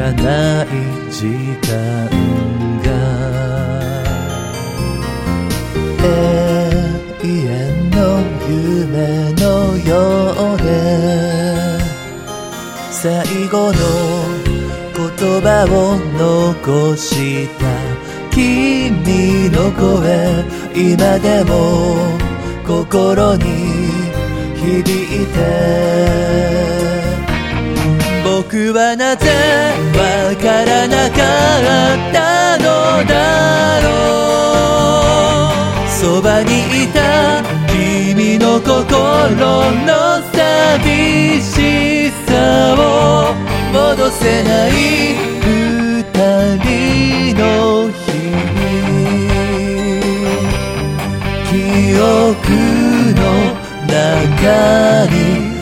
ない時間が永遠の夢のようで最後の言葉を残した君の声今でも心に響いて僕はなぜわからなかったのだろうそばにいた君の心の寂しさを戻せない二人の日記憶の中に